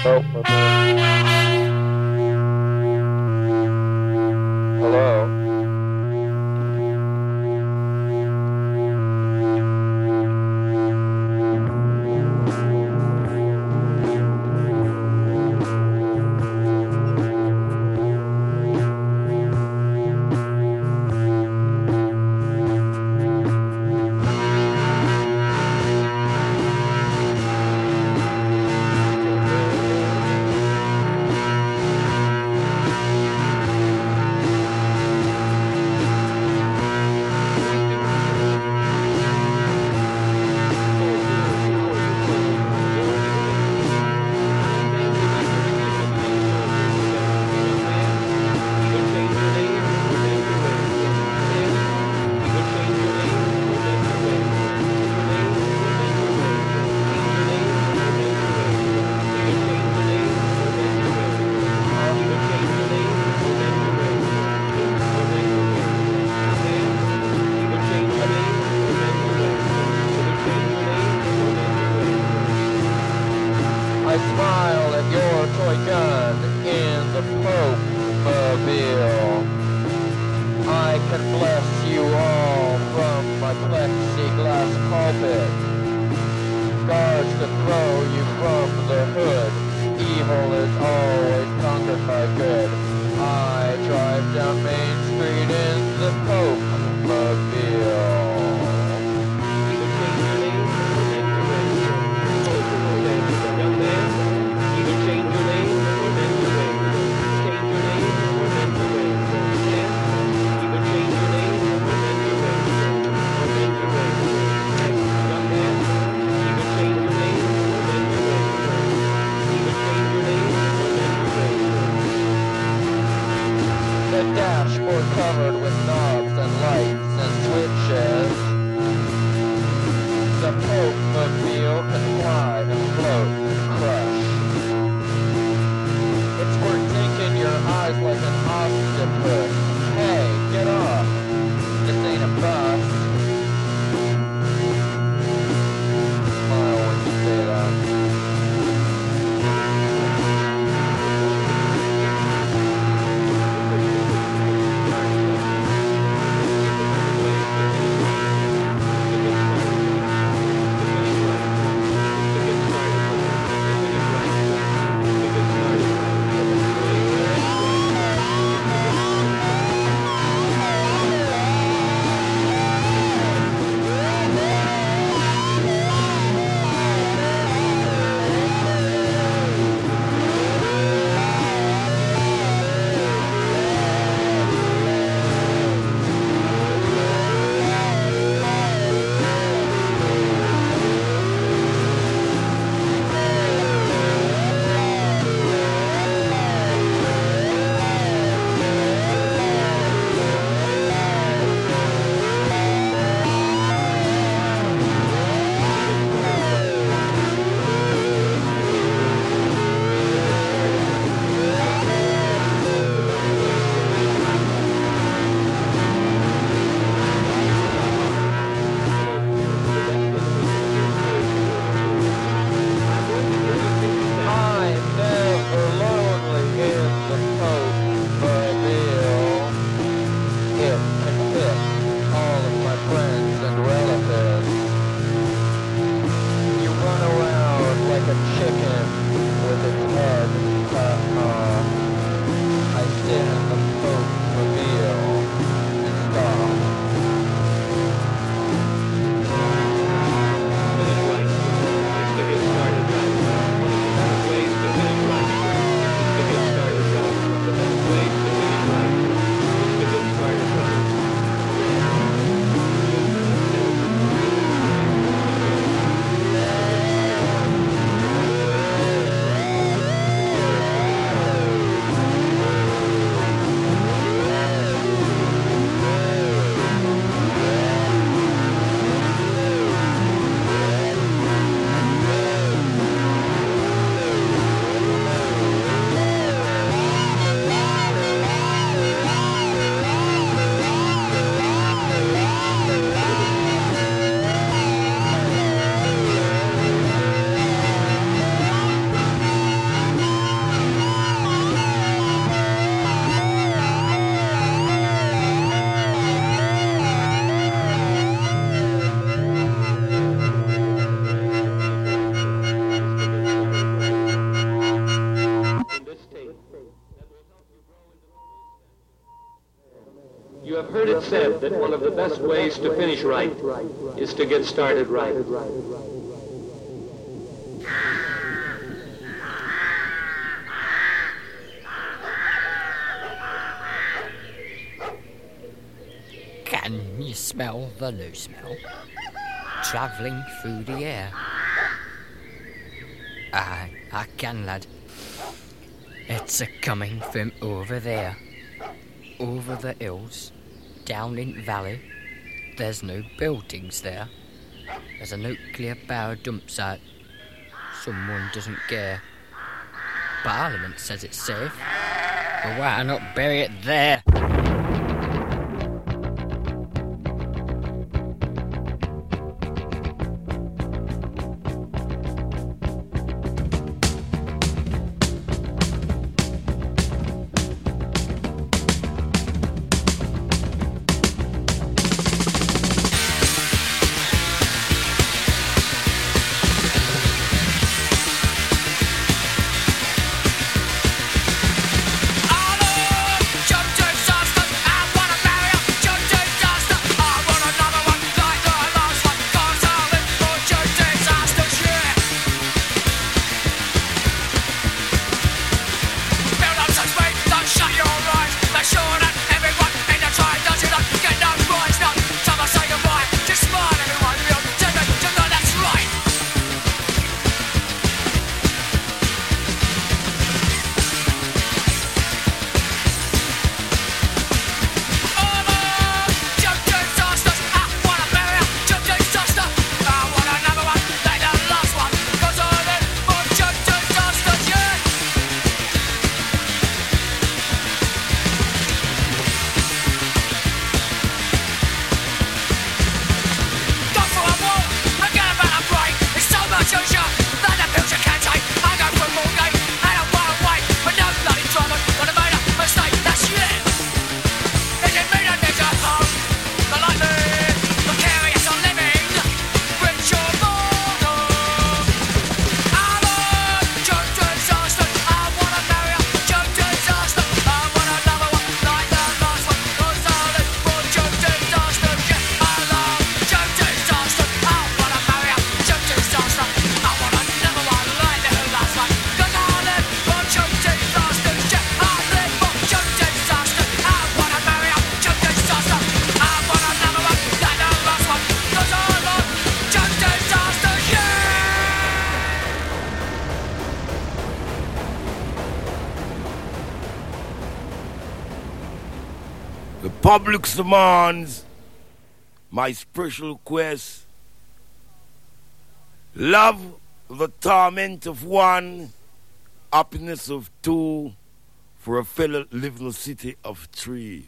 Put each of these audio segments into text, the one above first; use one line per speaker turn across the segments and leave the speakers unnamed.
Hello? I smile at your toy gun in the Pope-mobile. I can bless you all from my plexiglass pulpit. Guards can throw you from the hood. Evil is always conquered by good. I drive down Main Street in the Pope-mobile. The dashboard covered with knobs and lights and switches. The Pope-mobile can fly and float and crush. It's worth thinking your eyes like an octopus. Hey, get off. This ain't a bus. Smile when you say that.
heard it said that one of the best ways to finish right is to get started right.
Can you smell the new smell travelling through the air? Aye, I can, lad. It's a-coming from over there, over the hills, down in valley. There's no buildings there. There's a nuclear power dump site. Someone doesn't care. Parliament says it's safe, but why not bury it there?
Public demands my special request. Love the torment of one, happiness of two, for a fellow living city of three.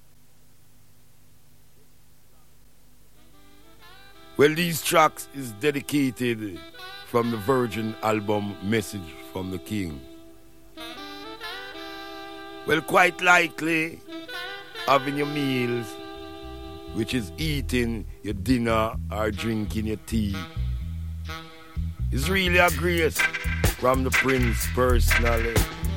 Well, these tracks is dedicated from the Virgin album Message from the King. Well, quite likely having your meals, which is eating your dinner or drinking your tea, is really a grace from the Prince personally.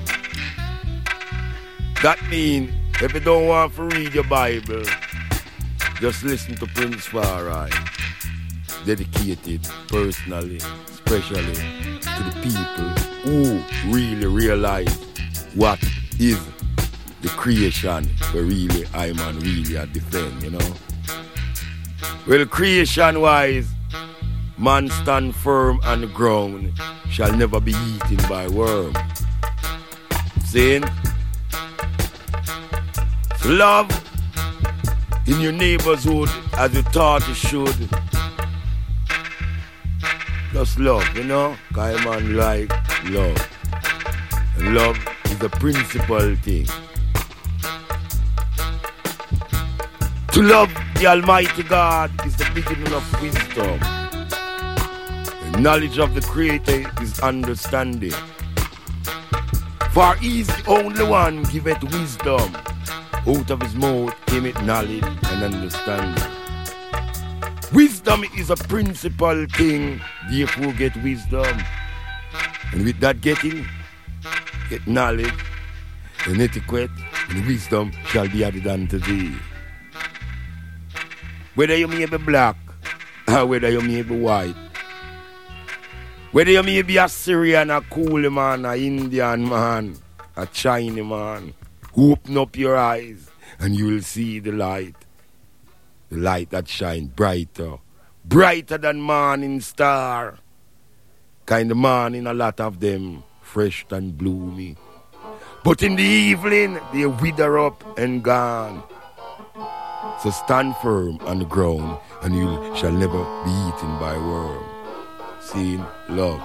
That means if you don't want to read your Bible, just listen to Prince Farai, dedicated personally, especially to the people who really realize what is the creation where really I man really a defend, you know. Well, creation wise, man stand firm on the ground, shall never be eaten by worm. Saying, love in your neighborhood as you thought you should. Just love, you know, cause man like love. And love is the principal thing. To love the Almighty God is the beginning of wisdom. The knowledge of the Creator is understanding. For He is the only one giveth wisdom. Out of His mouth came it knowledge and understanding. Wisdom is a principal thing, therefore get wisdom. And with that getting, get knowledge and etiquette, and wisdom shall be added unto thee. Whether you may be black or whether you may be white. Whether you may be a Syrian, a cool man, a Indian man, a Chinese man, open up your eyes and you will see the light. The light that shines brighter, brighter than morning star. Kind of morning, a lot of them fresh and bloomy. But in the evening, they wither up and gone. So stand firm on the ground and you shall never be eaten by worm. Seeing love.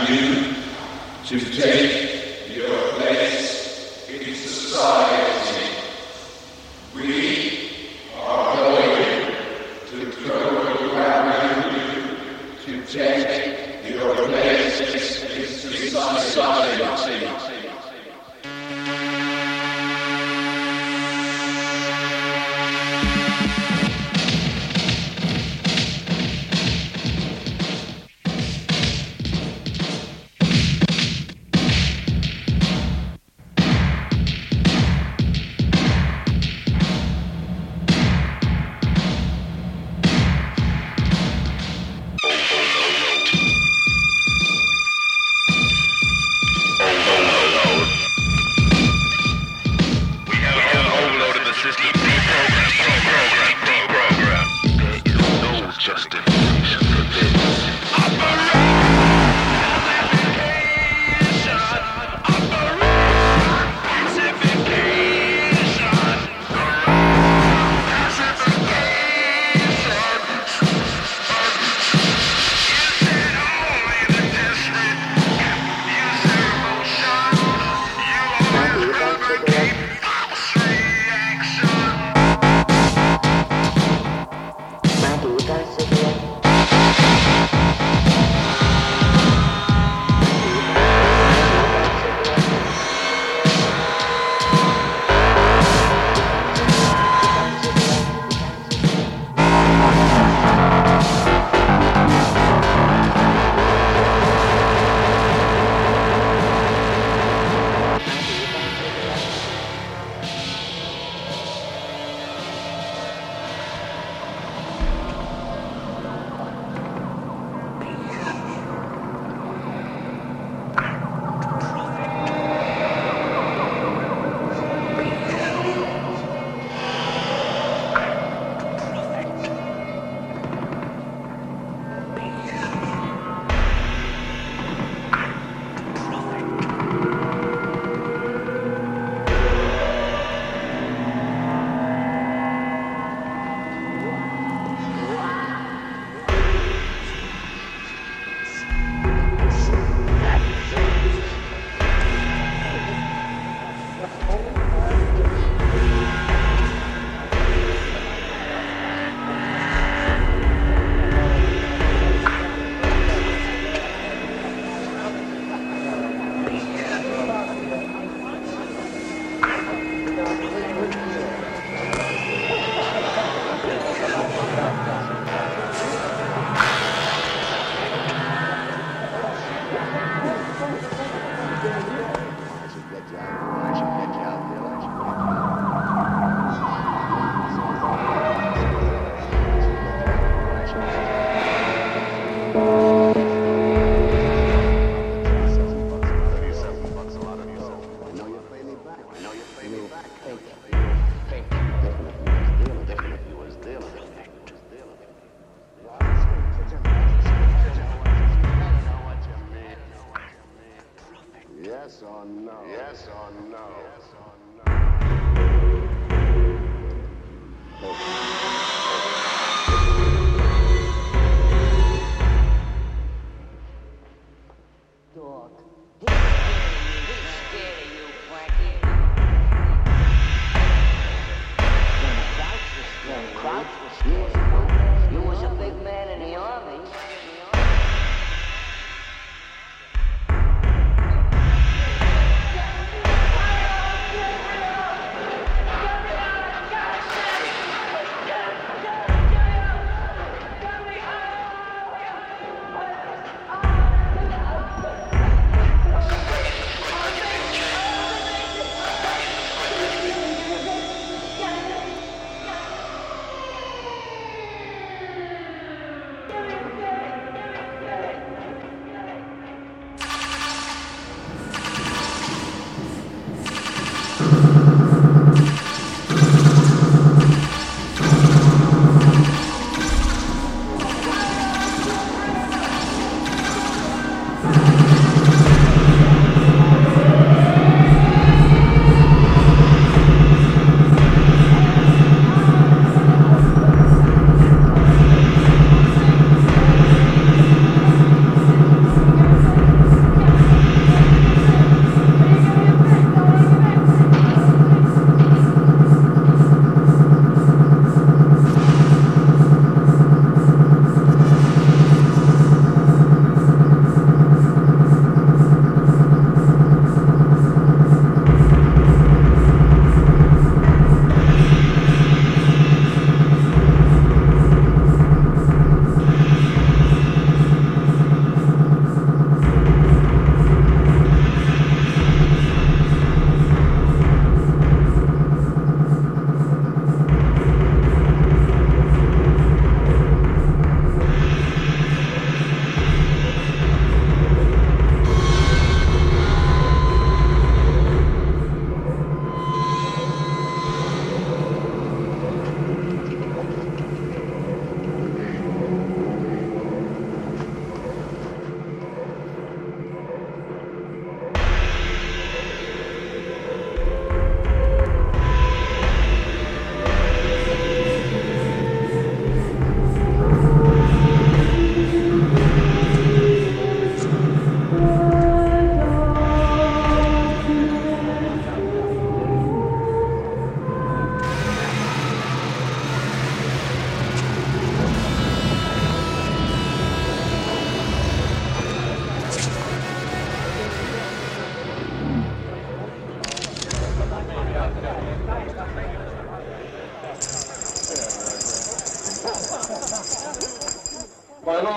you to take your place in society. We are going to program you to take your place in society.
Yes or no? Yes or no? Yes or
Dog. He's scared of you, Frankie. Crouch was scared. You was a big man in the army.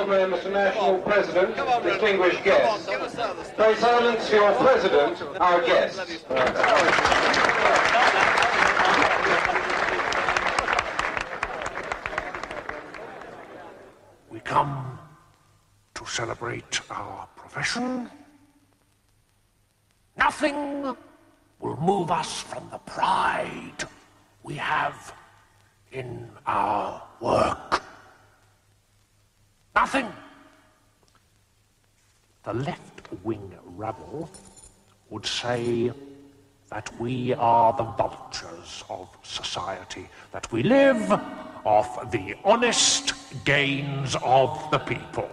Gentlemen, Mr. National President, distinguished guests. Pray silence for your President, our guests.
We come to celebrate our profession. Nothing will move us from the pride we have in our work. Nothing. The left-wing rabble would say that we are the vultures of society, that we live off the honest gains of the people.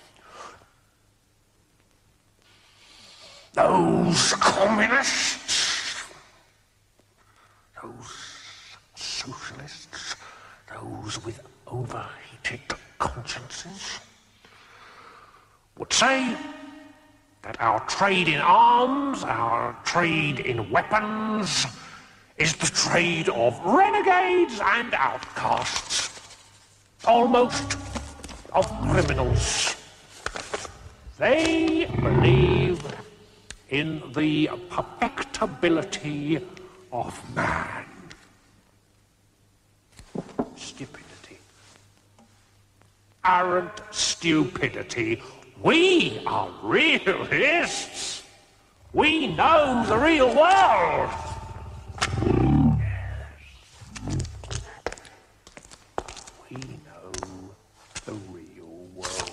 Those communists, those socialists, those with overheated consciences would say that our trade in arms, our trade in weapons, is the trade of renegades and outcasts, almost of criminals. They believe in the perfectibility of man. Stupidity. Arrant stupidity. We are realists. We know the real world. Yes. We know the real world.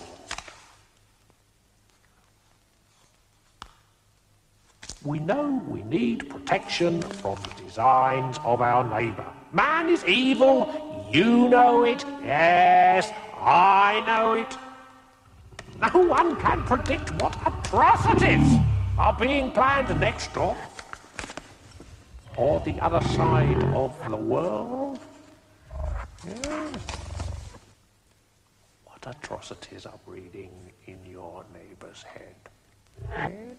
We know we need protection from the designs of our neighbour. Man is evil. You know it. Yes, I know it. No one can predict what atrocities are being planned next door or the other side of the world. Yes. What atrocities are breeding in your neighbour's head? Yes.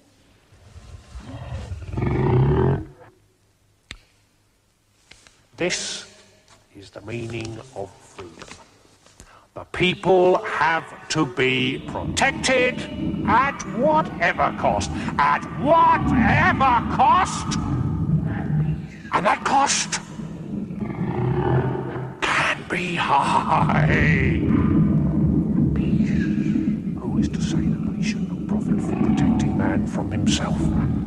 This is the meaning of freedom. The people have to be protected at whatever cost. At whatever cost. And that cost can be high. Who is to say that we should not profit from protecting man from himself?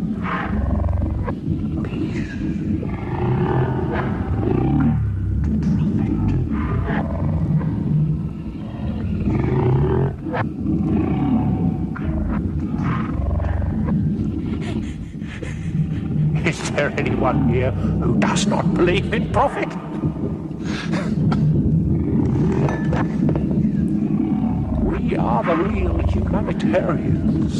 Is there anyone here who does not believe in profit? We are the real humanitarians.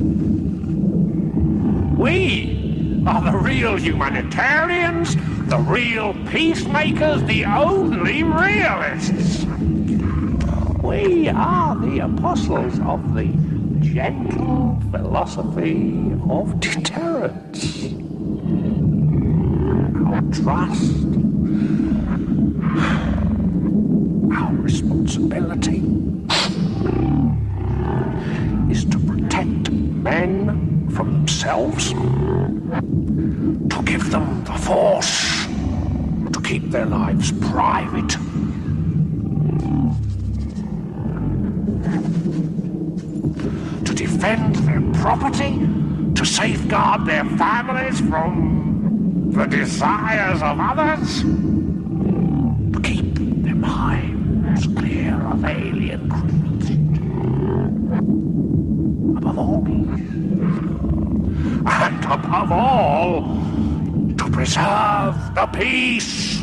We are the real humanitarians, the real peacemakers, the only realists. We are the apostles of the gentle philosophy of deterrence. Our trust, our responsibility is to protect men from themselves, to give them the force to keep their lives private, to defend their property, to safeguard their families from the desires of others, to keep their minds clear of alien cruelty. Above all, to preserve the peace.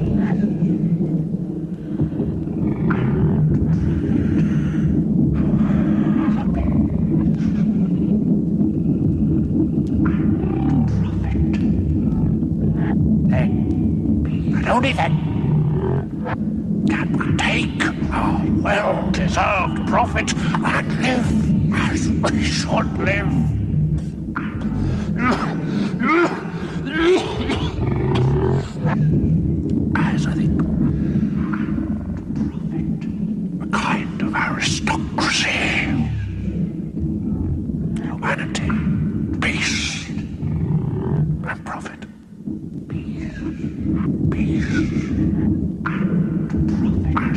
Only then can we take our well-deserved profit and live as we should live. As I think, a kind of aristocracy. humanity, peace, and profit. Peace, peace, and profit.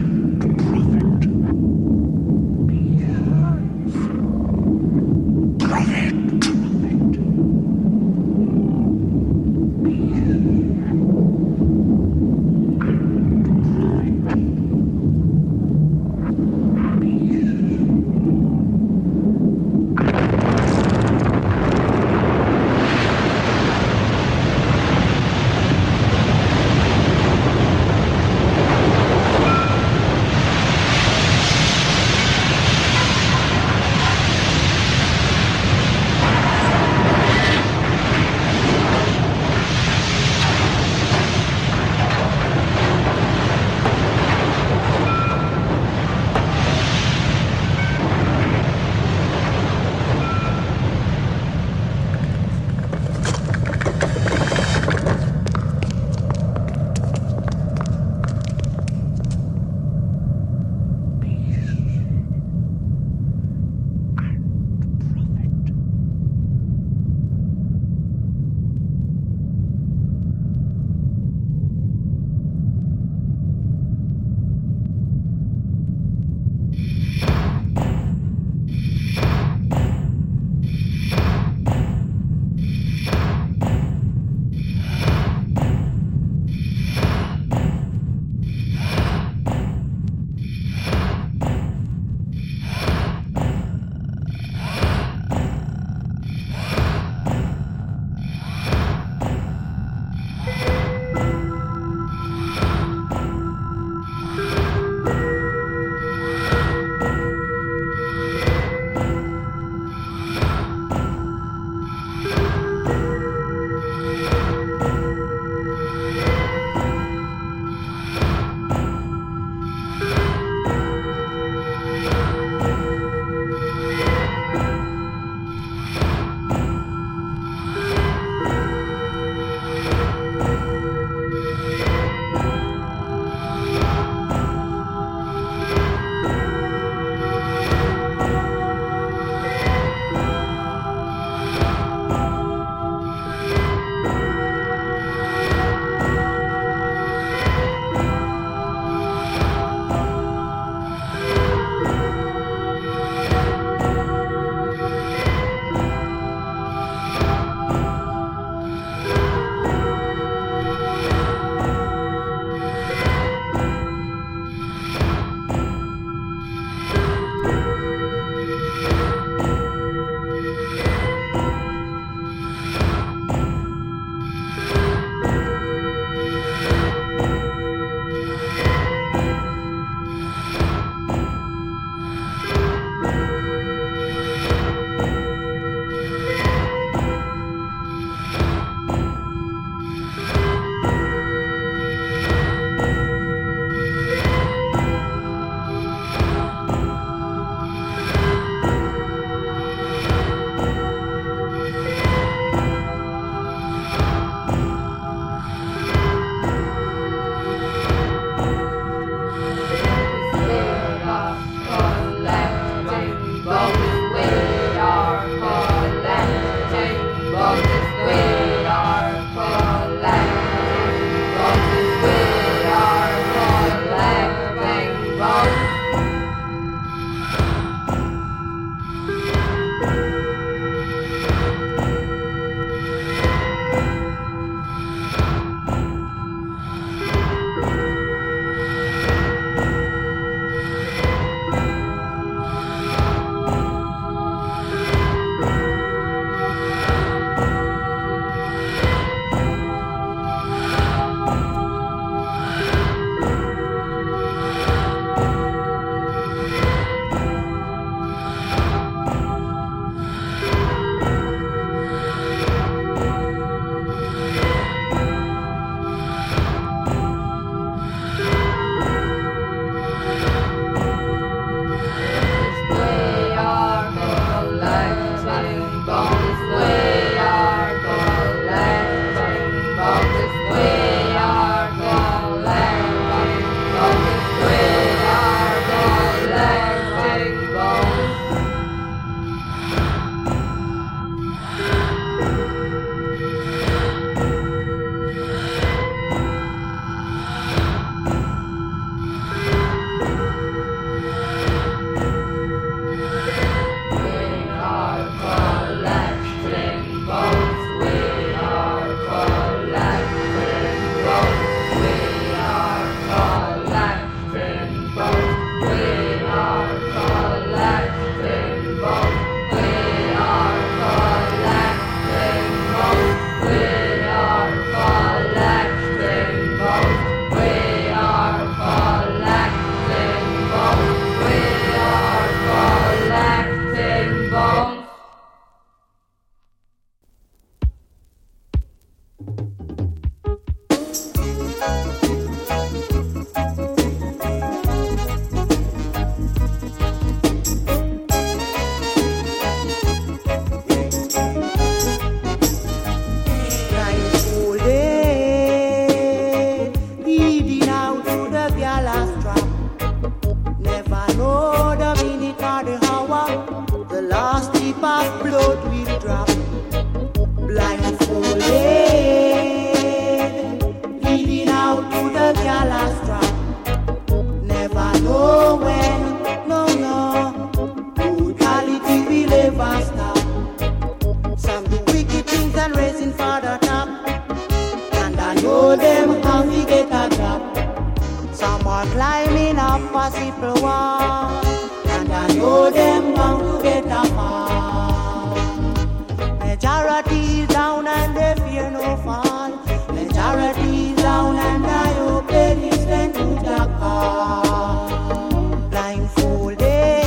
are climbing up a simple wall, and I know them bound to get a fall. Majority is down and they fear no fall. Majority is down and I hope they listen to the call. Blindfolded,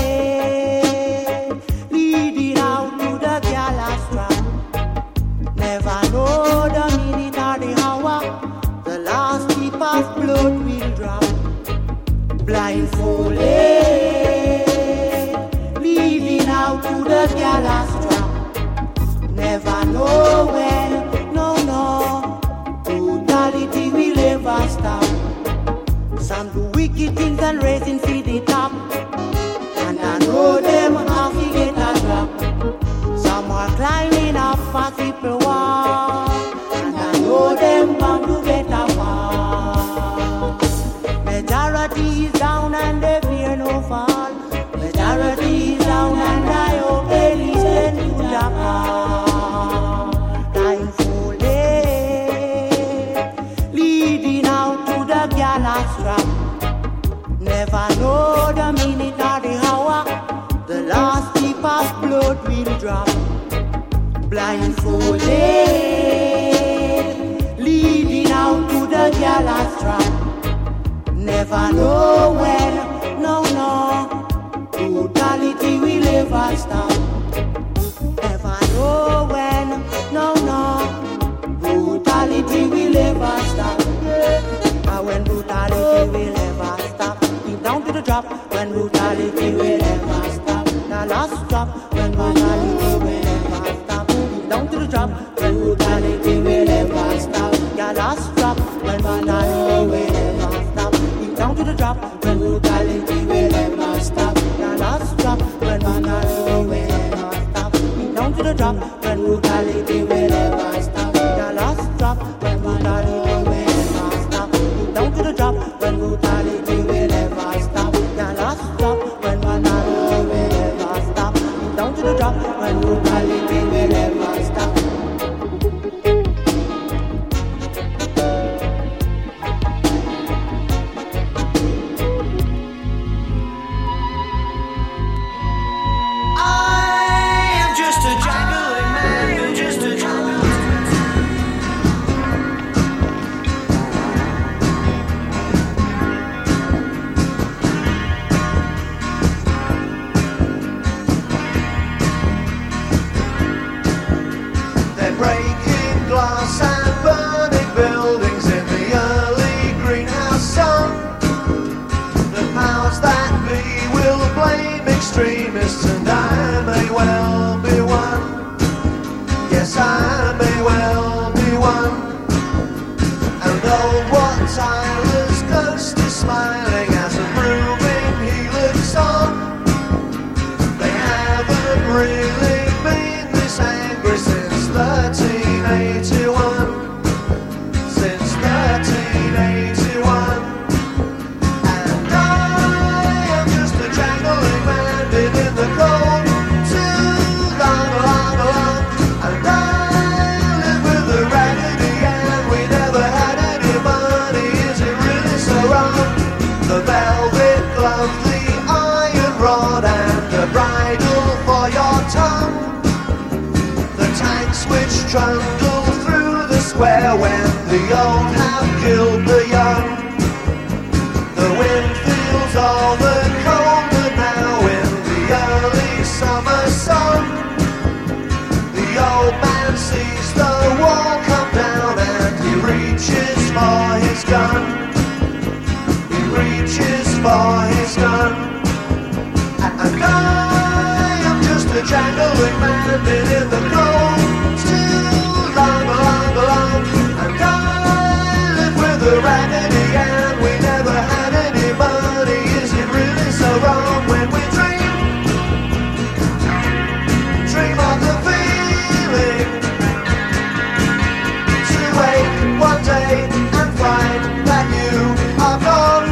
leading out to the gala strand. Never know the minute or the hour, the last drip of blood will drop. Blindfolded, leading out to the gala strand. Never know when, no, brutality will ever stop. Some do wicked things and raising to the top, and I know them have to get a drop. Some are climbing up a triple wall, and I know them bound to get a fall. Majority is down and they fear no fall. Majority is down and I hope they listen to the call. Blindfolded, leading out to the gala strap. Never know the minute or the hour, the last drip of blood will drop. Blindfolded, leading out to the gala strap. Never know when, no, brutality will ever stop. Never know when, no, brutality will ever stop. And when brutality will ever stop, deep down to the drop. When brutality will ever stop, the last drop. When brutality will ever stop, deep down to the drop. When brutality will ever stop, the last drop. When brutality will ever stop, deep down to the drop. When brutality will ever stop, the last drop. When brutality will ever stop, deep down to the drop. When brutality will ever stop, the last drop. When brutality will ever stop, deep down to the drop. When brutality will ever stop, the last drop. When brutality will ever stop, deep down to the drop. When brutality will ever stop.
Extremists, and I may well be one. Yes, I may well be one. And old Wat Tyler's ghost is smiling as a proving he looks on. They haven't really been this angry since 1381. Since 1381. And I am just a jangling man in the cold, too long. And I live with a raggedy and we never had any money. Is it really so wrong? The velvet glove, the iron rod, and the bridle for your tongue. The tanks which trundle through the square when the old have killed the young. The wind feels all the colder now in the early summer sun. The old man sees the wall come down and he reaches for his gun. He reaches for his gun. And I am just a jangling man in the cold, too long. And I live with a raggedy and we never had any money. Is it really so wrong when we dream of the feeling to wake one day and find that you are gone?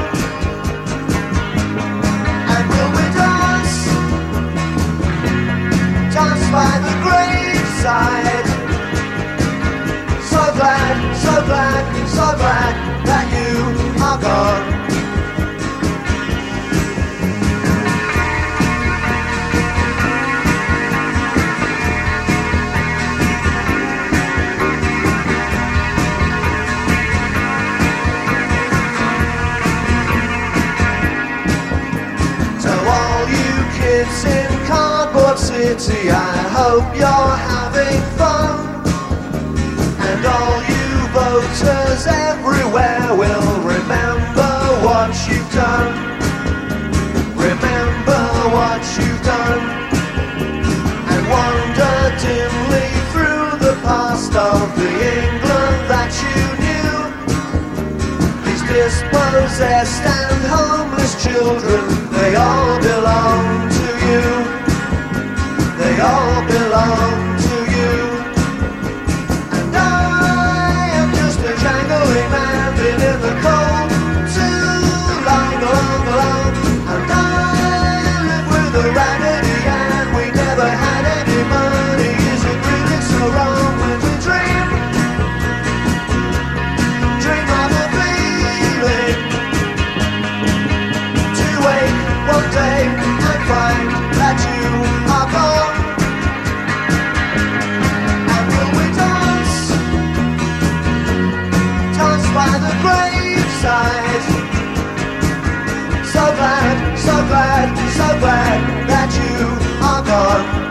And will we dance by the graves city, I hope you're having fun. And all you voters everywhere will remember what you've done. Remember what you've done. And wonder dimly through the past of the England that you knew. These dispossessed and homeless children, they all belong to you. They all belong to you. And I am just a jangling man, been in the cold too long, long, long. And I live with a raggedy Ann, we never had any money. Is it really so wrong when we dream of a feeling to wake one day and find that you are gone? And will we dance by the graveside? So glad, so glad, so glad that you are gone.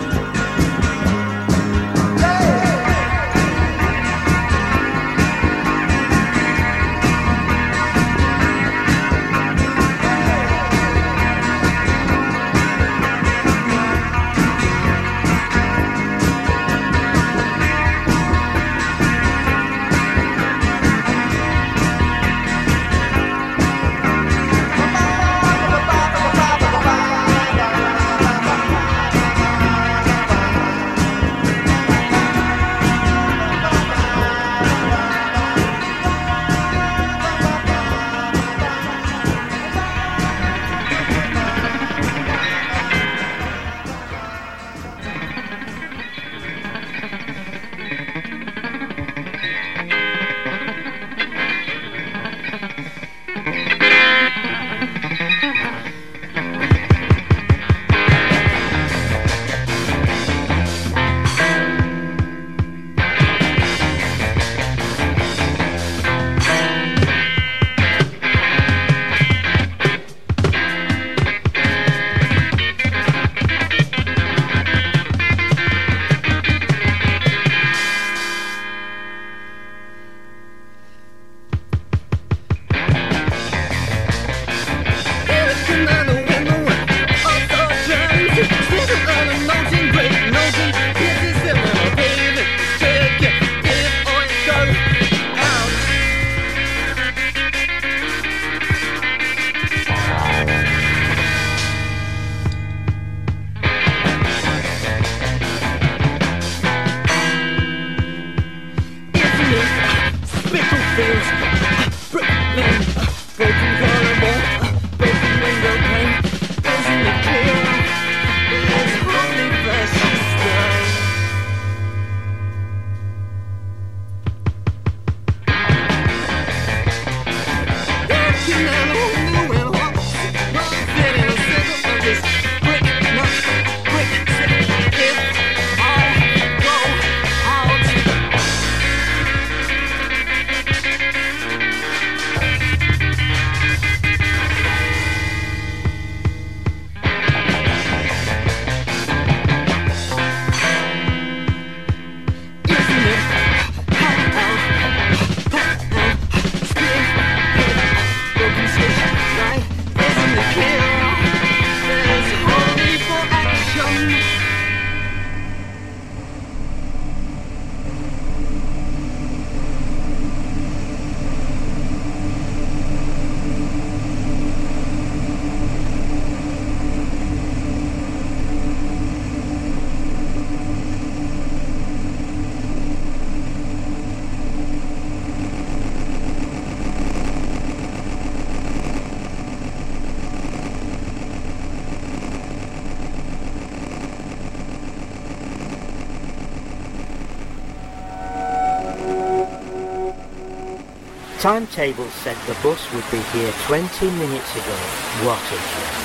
Timetable said the bus would be here 20 minutes ago. What a joke.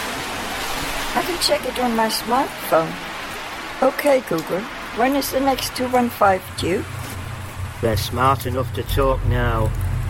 I can check it on my smartphone. Okay, Google, when is the next 215 due?
They're smart enough to talk now.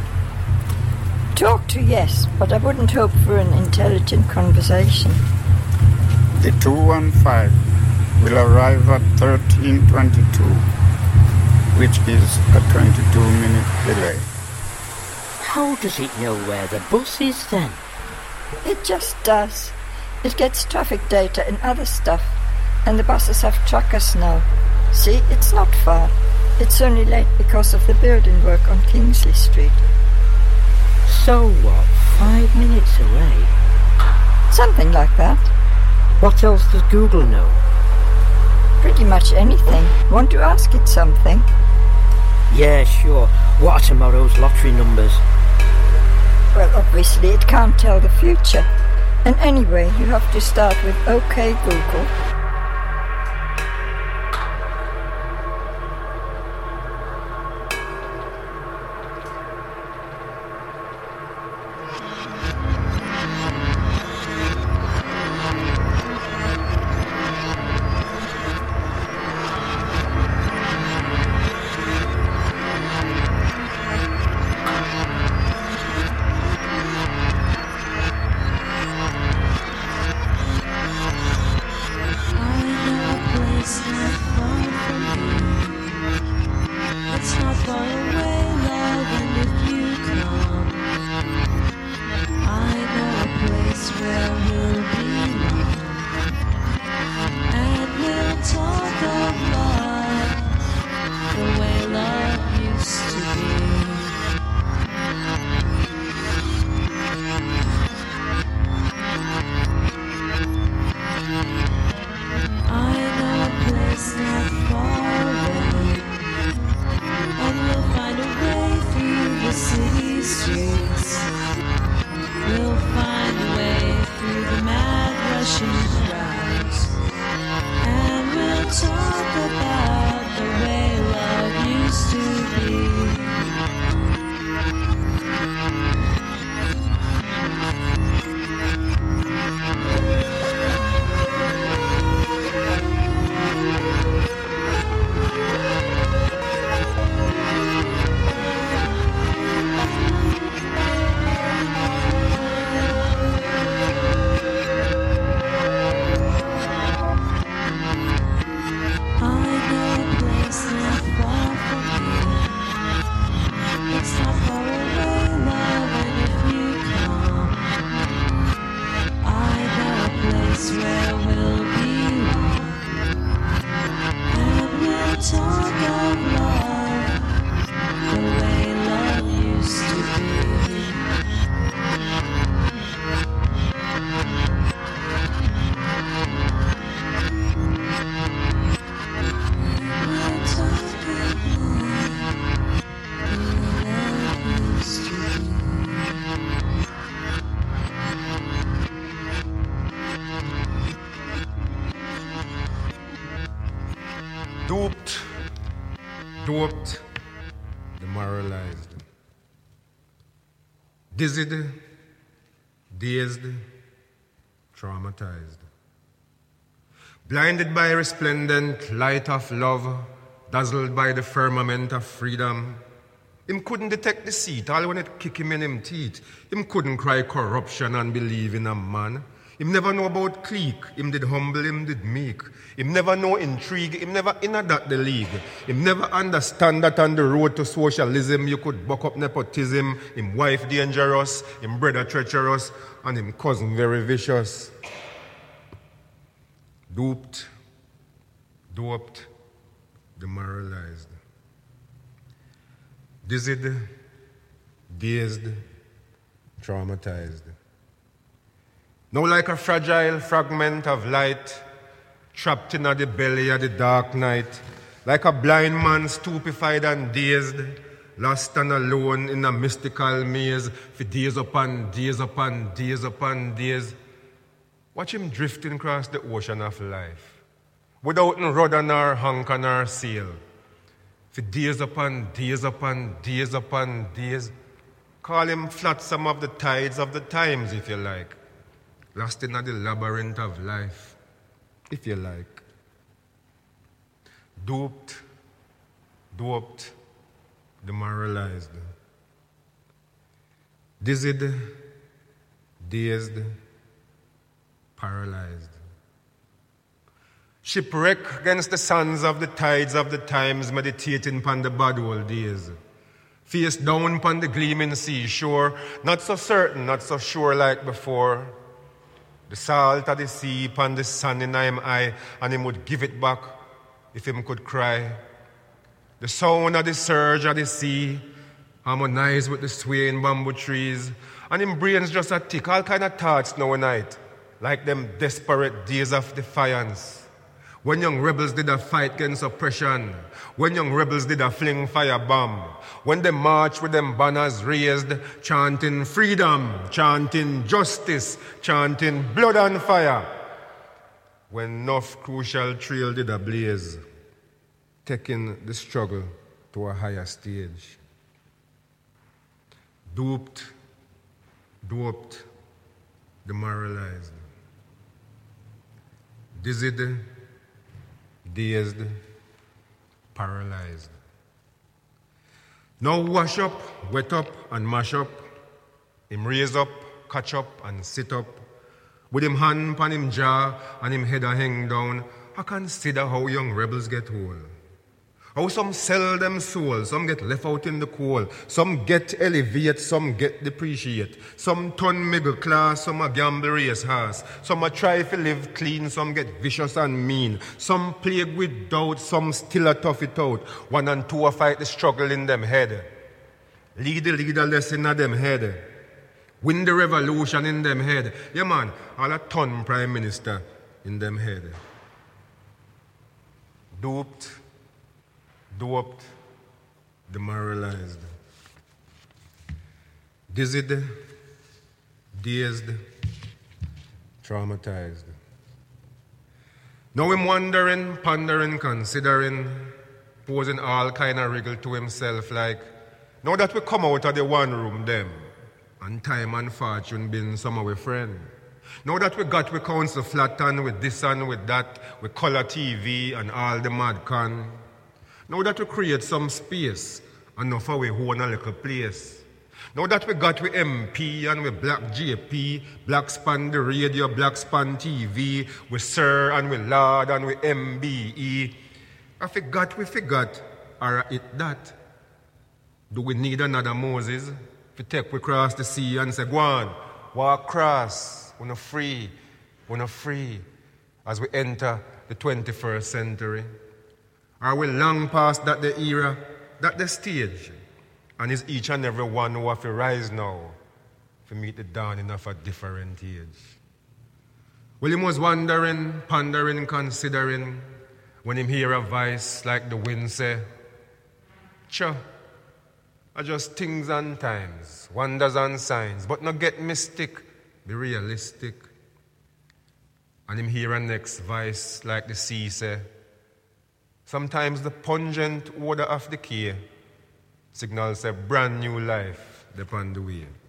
Talk to, yes, but I wouldn't hope for an intelligent conversation.
The 215 will arrive at 13:22, which is a 22-minute delay.
How does it know where the bus is then?
It just does. It gets traffic data and other stuff, and the buses have trackers now. See, it's not far. It's only late because of the building work on Kingsley Street.
So what, 5 minutes away?
Something like that.
What else does Google know?
Pretty much anything. Want to ask it something?
Yeah, sure. What are tomorrow's lottery numbers?
Well, obviously it can't tell the future. And anyway, you have to start with OK Google.
Doped, demoralized, dizzied, dazed, traumatized. Blinded by resplendent light of love, dazzled by the firmament of freedom, him couldn't detect deceit, all when it kick him in him teeth. Him couldn't cry corruption and believe in a man. Him never know about clique, him did humble, him did meek. Him never know intrigue, him never in that the league. Him never understand that on the road to socialism you could buck up nepotism. Him wife dangerous, him brother treacherous, and him cousin very vicious. Doped, demoralized, dizzied, dazed, traumatized. Now like a fragile fragment of light, trapped in the belly of the dark night, like a blind man stupefied and dazed, lost and alone in a mystical maze for days upon days upon days upon days. Watch him drifting across the ocean of life, without a rudder nor anchor nor sail, for days upon days upon days upon days. Call him flotsam of the tides of the times, if you like. Lost in the labyrinth of life, if you like. Doped, demoralized, dizzied, dazed, paralyzed. Shipwreck against the sands of the tides of the times, meditating upon the bad old days. Face down upon the gleaming seashore, not so certain, not so sure like before. The salt of the sea upon the sun in him eye, and him would give it back if him could cry. The sound of the surge of the sea harmonize with the swaying bamboo trees, and him brains just a tick, all kind of thoughts now and night, like them desperate days of defiance. When young rebels did a fight against oppression, when young rebels did a fling fire bomb, when they march with them banners raised, chanting freedom, chanting justice, chanting blood and fire. When enough crucial trail did a blaze, taking the struggle to a higher stage. Duped, demoralized, dizzied, dazed, paralyzed. Now wash up, wet up, and mash up. Him raise up, catch up, and sit up. With him hand upon him jaw and him head a hang down, I consider how young rebels get whole. How some sell them soul, some get left out in the cold, some get elevate, some get depreciate, some turn middle class, some a gamble race horse, some a try to live clean, some get vicious and mean, some plague with doubt, some still a tough it out, 1 and 2 a fight the struggle in them head, lead the leaderless in them head, win the revolution in them head, yeah man, all a ton prime minister in them head. Duped, demoralized, dizzied, dazed, traumatized. Now him wondering, pondering, considering, posing all kind of wriggle to himself like, now that we come out of the one room them, and time and fortune been some of our friend. Now that we got we council flat and with this and with that, we color TV and all the mad con. Now that we create some space, enough of we own a little place. Now that we got we MP and we Black JP, Black Span the radio, Black Span TV, we Sir and we Lord and we MBE. I forgot we forgot, or it that. Do we need another Moses? To take we cross the sea and say, go on, walk across, we're not free, as we enter the 21st century. Are we long past that the era, that the stage, and is each and every one who have to rise now to meet the dawning of a different age? Well, he was wondering, pondering, considering, when him hear a voice like the wind say, "Cha, are just things and times, wonders and signs, but not get mystic, be realistic." And him hear a next voice like the sea say, "Sometimes the pungent odor of decay signals a brand new life upon the way."